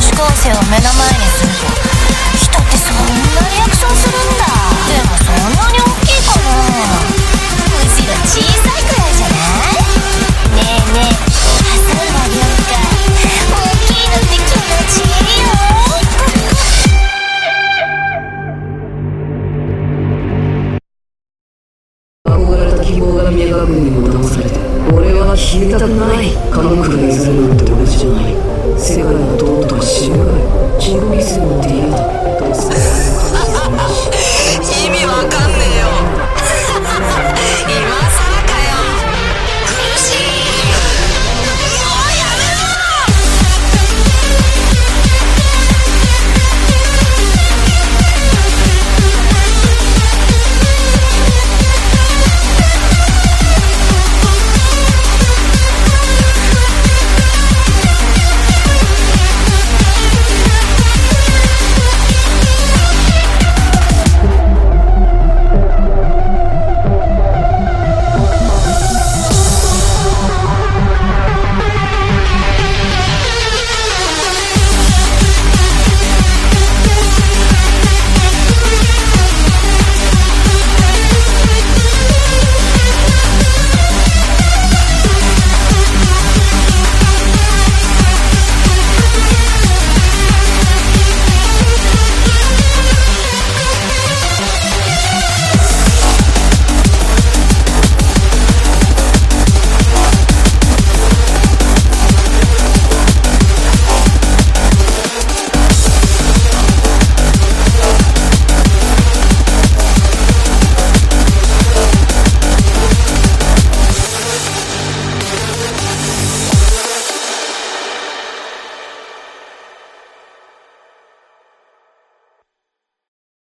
子高生を目の前にすると人ってそんなリアクションするんだ。でもそんなに大きいかな。むしろ小さいくらいじゃない？ねえねえ、挟んであげようか。大きいのって気持ちいいよ。 憧れた希望が見描くにも騙されて、俺は消えたくない。鎌倉譲るなんて俺じゃない。世界がとうとう死ぬがよ。血の水